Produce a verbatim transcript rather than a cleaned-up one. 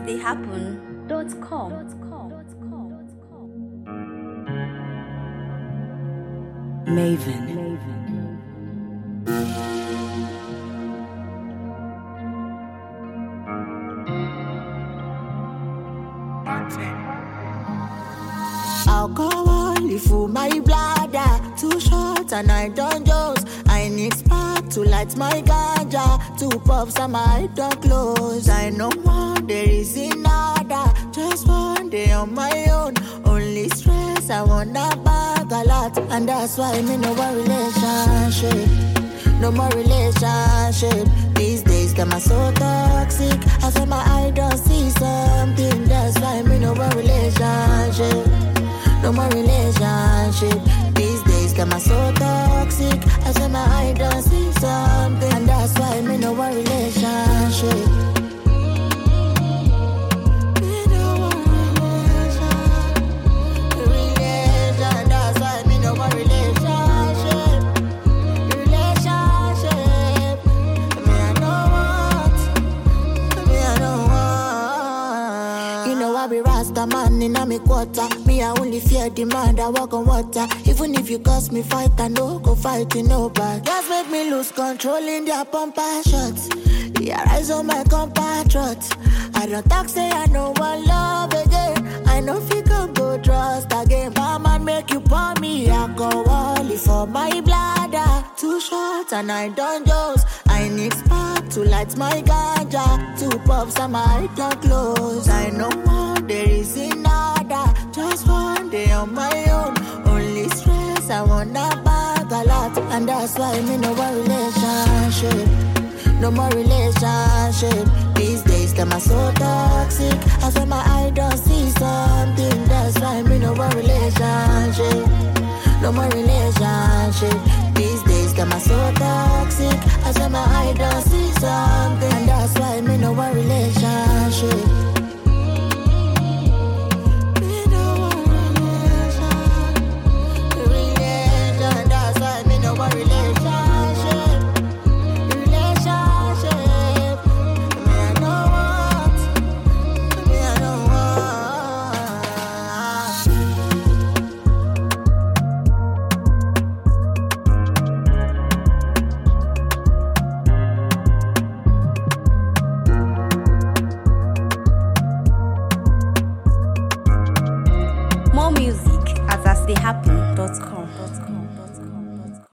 they happen dot com. Maven. Maven. Alcohol full my bladder, too short and I don't dose. I need spark to light my ganja, two puffs and my door close. I know one there is another, just one day on my own. Only stress, I wanna bag a lot, and that's why me no more relationship. No more relationship. These days them are so toxic. I feel my eye don't see something. That's why me no more relationship. No more relationship. These days them are so toxic. I feel my eye don't see something. And that's why me no more relationship. Man in a me quarter, me I only fear the man that walk on water. Even if you cause me fight, I no go fight you no back. Just make me lose control in their pumper shots. Yeah, rise on my compatriots. I don't talk, say I know one love again. I know if you can go trust again. My man make you pour me alcohol for my bladder. Too short and I don't dose. I need spark to light my ganja. Two puffs and my door close. I know one there is another, just one day on my own. Only stress, I wanna bag a lot, and that's why me no more relationship. No more relationship. These days them are so toxic. I feel my eye don't see something. That's why me no more relationship. No more relationship. These days them are so toxic. I feel my eye don't see something.